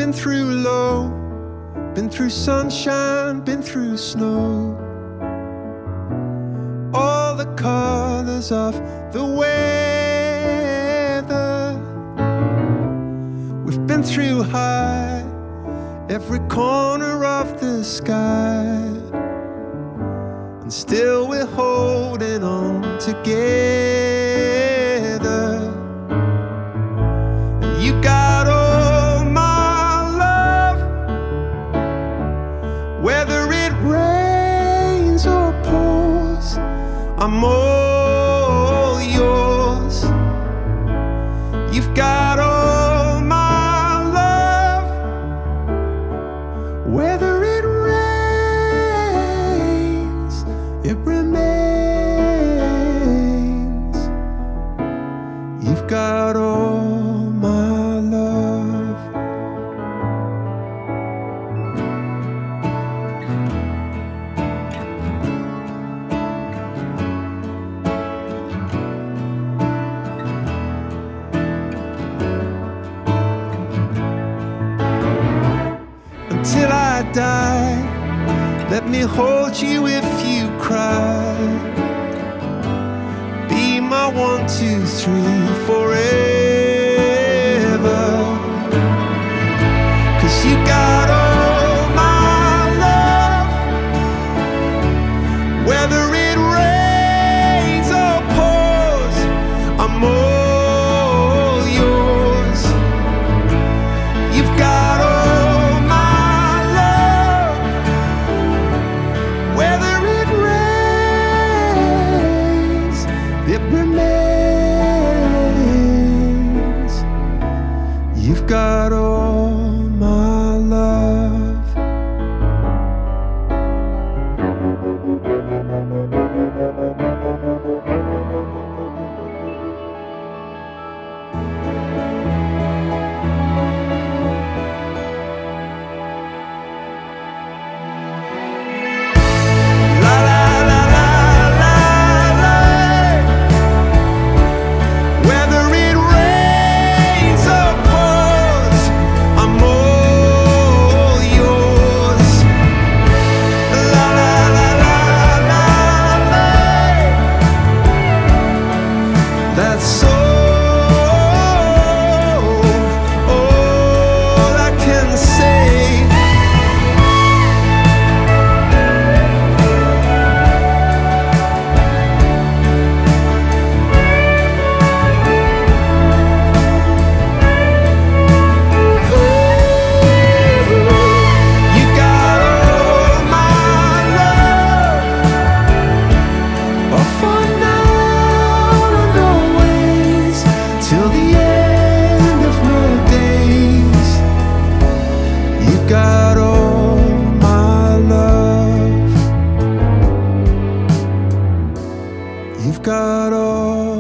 been through low, been through sunshine, been through snow. All the colors of the weather. We've been through high, every corner of the sky, and still we're holding on together. And you got all my love, whether it rains or pours, I'm all yours. You've got all my love, whether it rains, it remains. You've got all my love. Until I die, let me hold you if you cry. Be my 1, 2, 3 forever. 'Cause you got all my love, whether it rains or pours, I'm all yours. You've got all my love, whether it rains, it remains. You've got all my love. La la la la la la. Whether it rains or pours, I'm all yours. La la la la la la. That's all I can say. You got all my love, for now and always, till the end of my days. You got all my love. You've got all